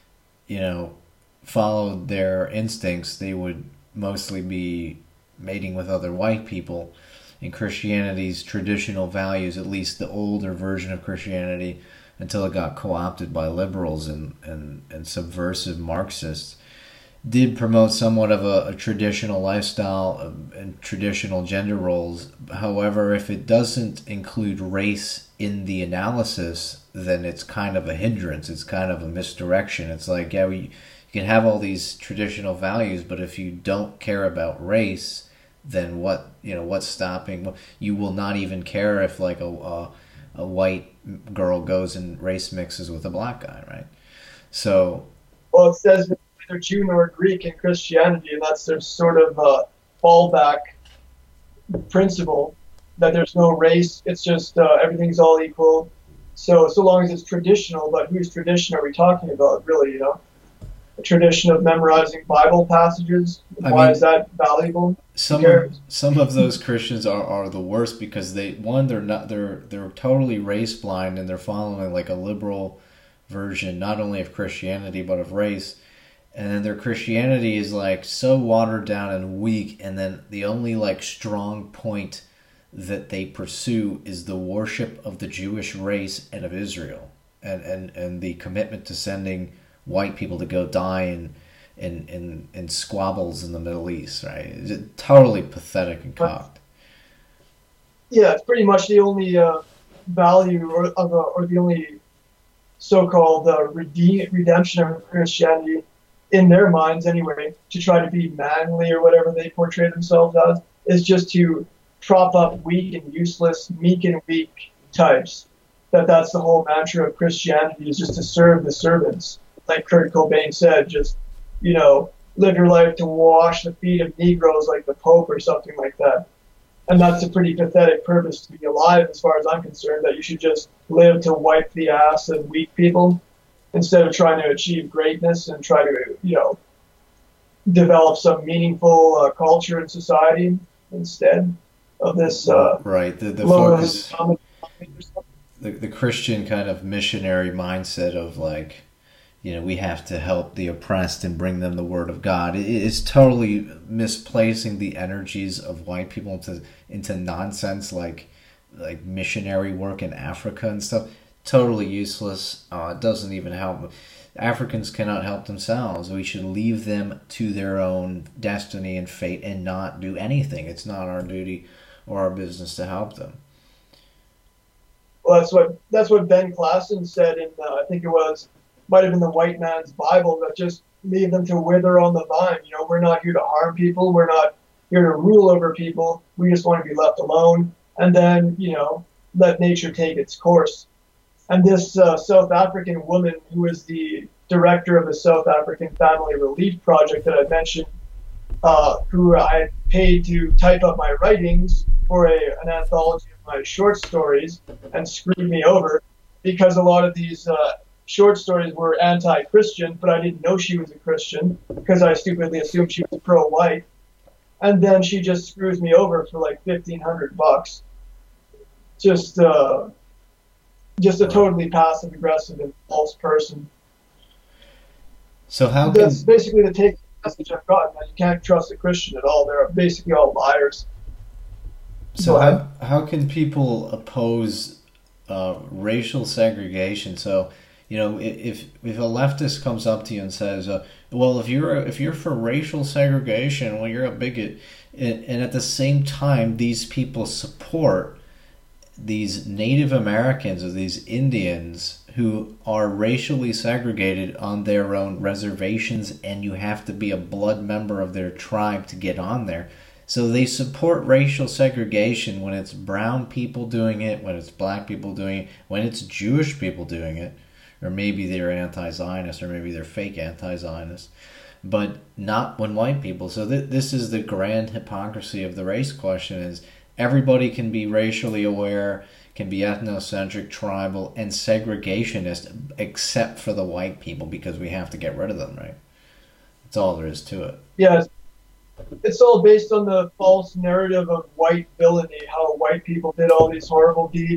followed their instincts, they would mostly be mating with other white people. In Christianity's traditional values, at least the older version of Christianity, until it got co-opted by liberals and subversive Marxists, did promote somewhat of a traditional lifestyle and traditional gender roles. However, if it doesn't include race in the analysis, then it's kind of a hindrance. It's kind of a misdirection. It's like, yeah, you can have all these traditional values, but if you don't care about race, then what's stopping? You will not even care if like a white girl goes and race mixes with a black guy, right? So, well, it says neither Jew nor Greek in Christianity, and that's their sort of fallback principle, that there's no race. It's just everything's all equal. So long as it's traditional, but whose tradition are we talking about, really? A tradition of memorizing Bible passages. Why is that valuable? Some of those Christians are the worst, because they're totally race blind, and they're following like a liberal version not only of Christianity but of race. And then their Christianity is like so watered down and weak, and then the only like strong point that they pursue is the worship of the Jewish race and of Israel, and the commitment to sending white people to go die in squabbles in the Middle East, right? It's totally pathetic and cocked. Yeah, it's pretty much the only value or the only so-called redemption of Christianity in their minds anyway, to try to be manly or whatever they portray themselves as, is just to prop up weak and useless, meek and weak types. That's the whole mantra of Christianity, is just to serve the servants. Like Kurt Cobain said, just, live your life to wash the feet of Negroes like the Pope or something like that. And that's a pretty pathetic purpose to be alive, as far as I'm concerned, that you should just live to wipe the ass of weak people instead of trying to achieve greatness and try to, develop some meaningful culture in society instead of this. Right. The focus, the Christian kind of missionary mindset of like, we have to help the oppressed and bring them the word of God. It's totally misplacing the energies of white people into nonsense like missionary work in Africa and stuff. Totally useless. It doesn't even help. Africans cannot help themselves. We should leave them to their own destiny and fate and not do anything. It's not our duty or our business to help them. Well, that's what Ben Klassen said in I think it might have been the White Man's Bible, that just leave them to wither on the vine. We're not here to harm people. We're not here to rule over people. We just want to be left alone, and then let nature take its course. And this South African woman, who is the director of the South African Family Relief Project that I mentioned, who I paid to type up my writings for an anthology of my short stories, and screwed me over because a lot of these short stories were anti-Christian, but I didn't know she was a Christian because I stupidly assumed she was pro-white. And then she just screws me over for like $1,500. Just a totally passive-aggressive and false person. So that's basically the take message I've gotten, that you can't trust a Christian at all. They're basically all liars. So how can people oppose racial segregation? So, if a leftist comes up to you and says, well, if you're for racial segregation, well, you're a bigot, and at the same time these people support these Native Americans or these Indians who are racially segregated on their own reservations, and you have to be a blood member of their tribe to get on there. So they support racial segregation when it's brown people doing it, when it's black people doing it, when it's Jewish people doing it, or maybe they're anti-Zionist, or maybe they're fake anti-Zionist, but not when white people. So this is the grand hypocrisy of the race question: is everybody can be racially aware, can be ethnocentric, tribal, and segregationist, except for the white people, because we have to get rid of them, right? That's all there is to it. Yeah, it's all based on the false narrative of white villainy, how white people did all these horrible deeds according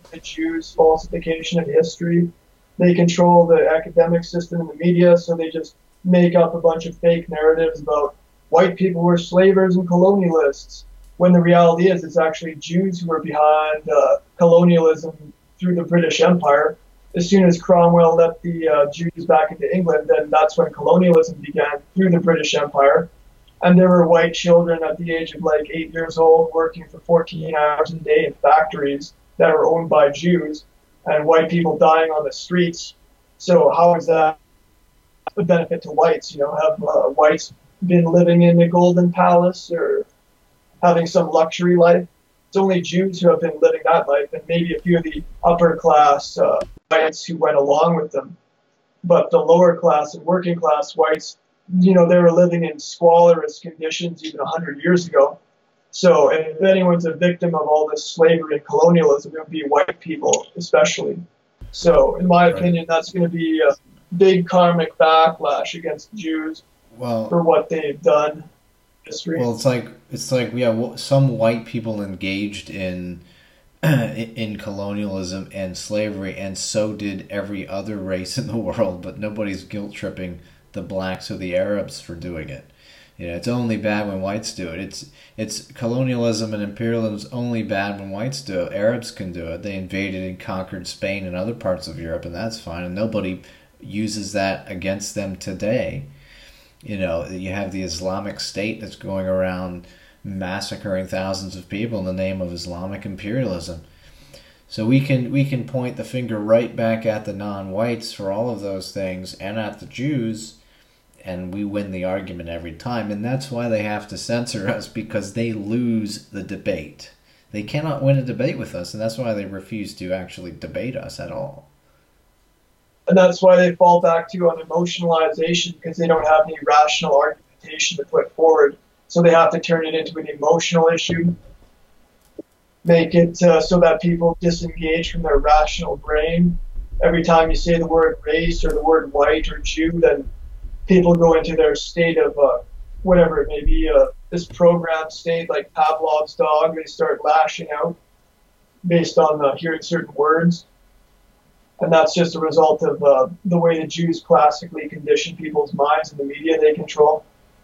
the Jews' falsification of history. They control the academic system and the media, so they just make up a bunch of fake narratives about white people were slavers and colonialists, when the reality is it's actually Jews who were behind colonialism through the British Empire. As soon as Cromwell let the Jews back into England, then that's when colonialism began through the British Empire. And there were white children at the age of like 8 years old working for 14 hours a day in factories that were owned by Jews, and white people dying on the streets. So how is that a benefit to whites? You know, have whites been living in the Golden Palace or having some luxury life? It's only Jews who have been living that life, and maybe a few of the upper class whites who went along with them. But the lower class and working class whites, you know, they were living in squalorous conditions even 100 years ago. So if anyone's a victim of all this slavery and colonialism, it would be white people especially. So in my opinion, that's going to be a big karmic backlash against Jews for what they've done. History. Well, it's like some white people engaged in colonialism and slavery, and so did every other race in the world, but nobody's guilt tripping the blacks or the Arabs for doing it. You know, it's only bad when whites do it. It's colonialism and imperialism is only bad when whites do it. Arabs can do it. They invaded and conquered Spain and other parts of Europe, and that's fine, and nobody uses that against them today. You know, you have the Islamic State that's going around massacring thousands of people in the name of Islamic imperialism. So we can point the finger right back at the non-whites for all of those things and at the Jews, and we win the argument every time. And that's why they have to censor us, because they lose the debate. They cannot win a debate with us, and that's why they refuse to actually debate us at all. And that's why they fall back to on emotionalization, because they don't have any rational argumentation to put forward. So they have to turn it into an emotional issue, make it so that people disengage from their rational brain. Every time you say the word race or the word white or Jew, then people go into their state of whatever it may be, this programmed state like Pavlov's dog. They start lashing out based on hearing certain words. And that's just a result of the way the Jews classically condition people's minds in the media they control.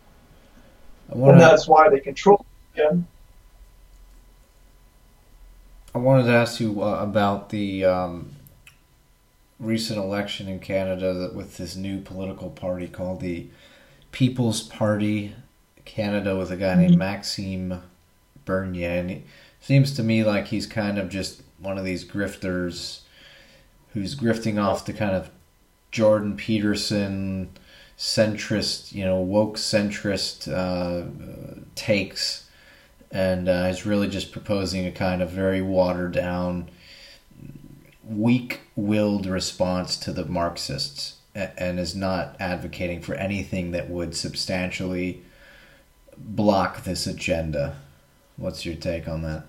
And that's why they control them. I wanted to ask you about the recent election in Canada with this new political party called the People's Party Canada, with a guy named Maxime Bernier. And it seems to me like he's kind of just one of these grifters who's grifting off the kind of Jordan Peterson centrist, woke centrist takes, and is really just proposing a kind of very watered down, weak-willed response to the Marxists, and is not advocating for anything that would substantially block this agenda. What's your take on that?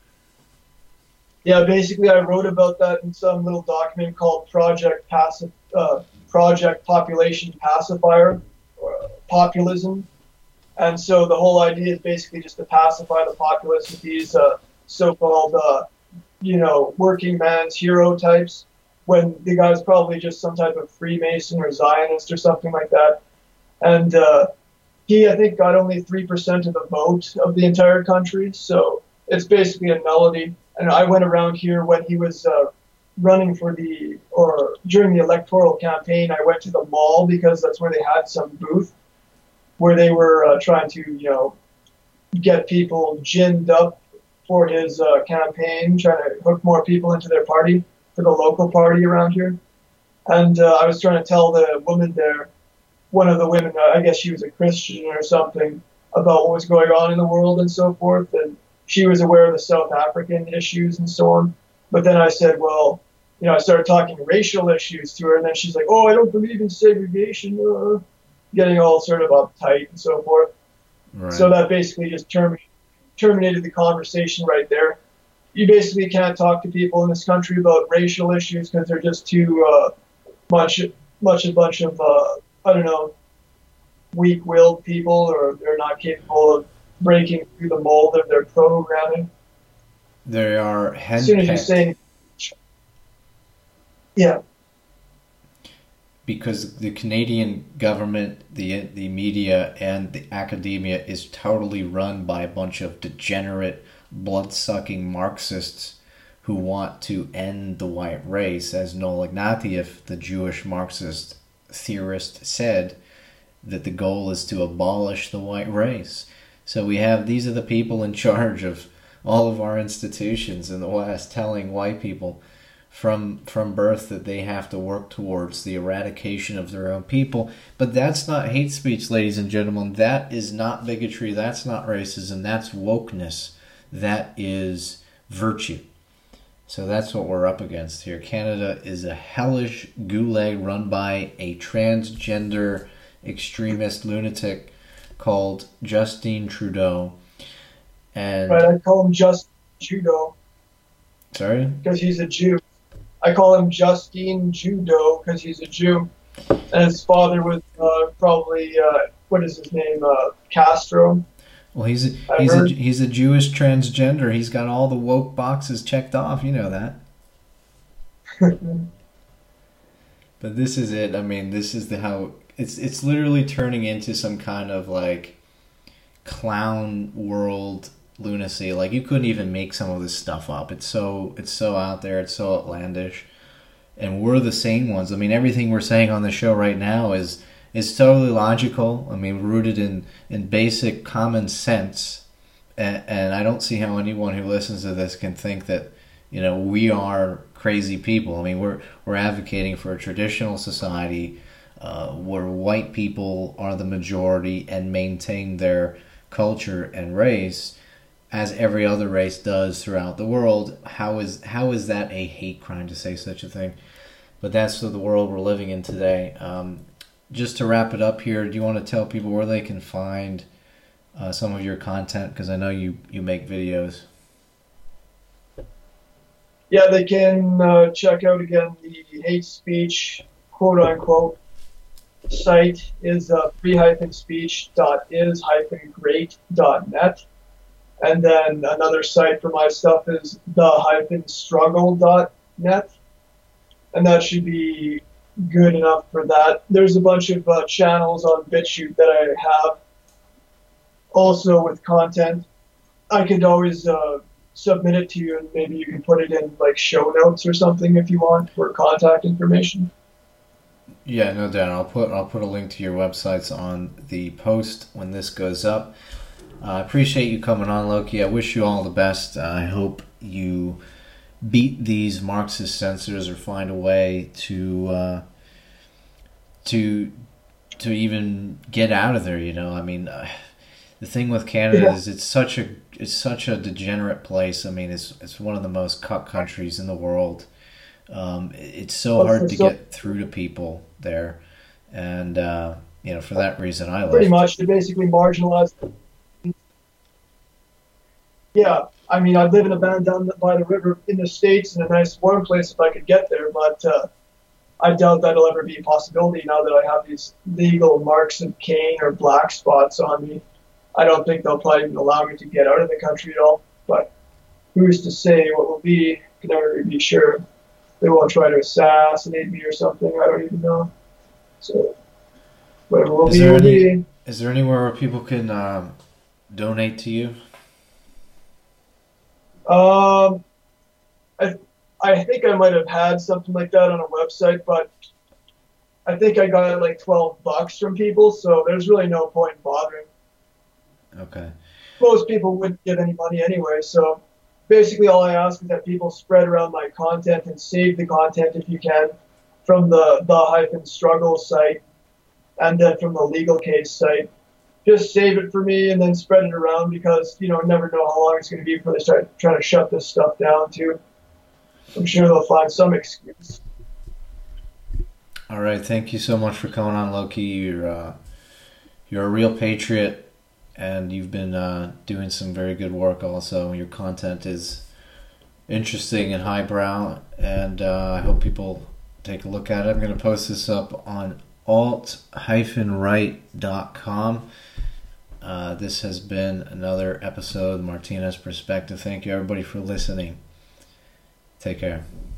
Yeah, basically I wrote about that in some little document called Project Population Pacifier, or Populism. And so the whole idea is basically just to pacify the populace with these so-called, working man's hero types, when the guy's probably just some type of Freemason or Zionist or something like that. And he, I think, got only 3% of the vote of the entire country. So it's basically a nullity. And I went around here when he was running during the electoral campaign. I went to the mall because that's where they had some booth where they were trying to, get people ginned up for his campaign, trying to hook more people into their party, for the local party around here. And I was trying to tell the woman there, one of the women, I guess she was a Christian or something, about what was going on in the world and so forth. And she was aware of the South African issues and so on. But then I said, well, I started talking racial issues to her, and then she's like, oh, I don't believe in segregation, getting all sort of uptight and so forth. Right. So that basically just terminated the conversation right there. You basically can't talk to people in this country about racial issues because they're just too much a bunch of, weak-willed people, or they're not capable of breaking through the mold of their programming. They are as soon as you say Yeah. Because the Canadian government, the media, and the academia is totally run by a bunch of degenerate, blood-sucking Marxists who want to end the white race. As Noel Ignatieff, the Jewish Marxist theorist, said, that the goal is to abolish the white race. So these are the people in charge of all of our institutions in the West telling white people from birth that they have to work towards the eradication of their own people. But that's not hate speech, ladies and gentlemen. That is not bigotry. That's not racism. That's wokeness. That is virtue. So that's what we're up against here. Canada is a hellish gulag run by a transgender extremist lunatic called Justin Trudeau. And Right, I call him Justin Judo sorry? because he's a Jew. I call him Justine Judo because he's a Jew. And his father was probably, what is his name, Castro. Well, he's a Jewish transgender. He's got all the woke boxes checked off. You know that. But this is it. I mean, this is how it's literally turning into some kind of like clown world lunacy. Like you couldn't even make some of this stuff up. It's so out there. It's so outlandish, and we're the sane ones. I mean, everything we're saying on the show right now is totally logical. I mean, rooted in basic common sense, and I don't see how anyone who listens to this can think that we are crazy people. I mean, we're advocating for a traditional society where white people are the majority and maintain their culture and race, as every other race does throughout the world. How is that a hate crime to say such a thing? But that's the world we're living in today. Just to wrap it up here, do you want to tell people where they can find some of your content? Because I know you make videos. Yeah, they can check out again the hate speech, quote unquote, site is free-speech.is-great.net. And then another site for my stuff is the-struggle.net. And that should be good enough for that. There's a bunch of channels on BitChute that I have also with content. I could always submit it to you, and maybe you can put it in like show notes or something if you want for contact information. Yeah, no doubt. I'll put a link to your websites on the post when this goes up. I appreciate you coming on, Loki. I wish you all the best. I hope you beat these Marxist censors or find a way to even get out of there. I mean, the thing with Canada is it's such a degenerate place. I mean, it's one of the most cut countries in the world. It's so hard to get through to people there, and for that reason, I left. Pretty much, they basically marginalized. Yeah, I mean, I'd live in a van down by the river in the States in a nice warm place if I could get there, but I doubt that'll ever be a possibility now that I have these legal marks of Cain or black spots on me. I don't think they'll probably even allow me to get out of the country at all, but who's to say what will be? Can never really be sure. They won't try to assassinate me or something. I don't even know. So, whatever will be, will be. Is there anywhere where people can donate to you? I think I might have had something like that on a website, but I think I got like $12 from people, so there's really no point in bothering. Okay. Most people wouldn't give any money anyway, so basically all I ask is that people spread around my content and save the content if you can from the struggle site and then from the legal case site. Just save it for me and then spread it around because, never know how long it's going to be before they start trying to shut this stuff down too. I'm sure they'll find some excuse. All right. Thank you so much for coming on, Loki. You're a real patriot, and you've been doing some very good work also. Your content is interesting and highbrow, and I hope people take a look at it. I'm going to post this up on alt-right.com. This has been another episode of Martinez Perspective. Thank you, everybody, for listening. Take care.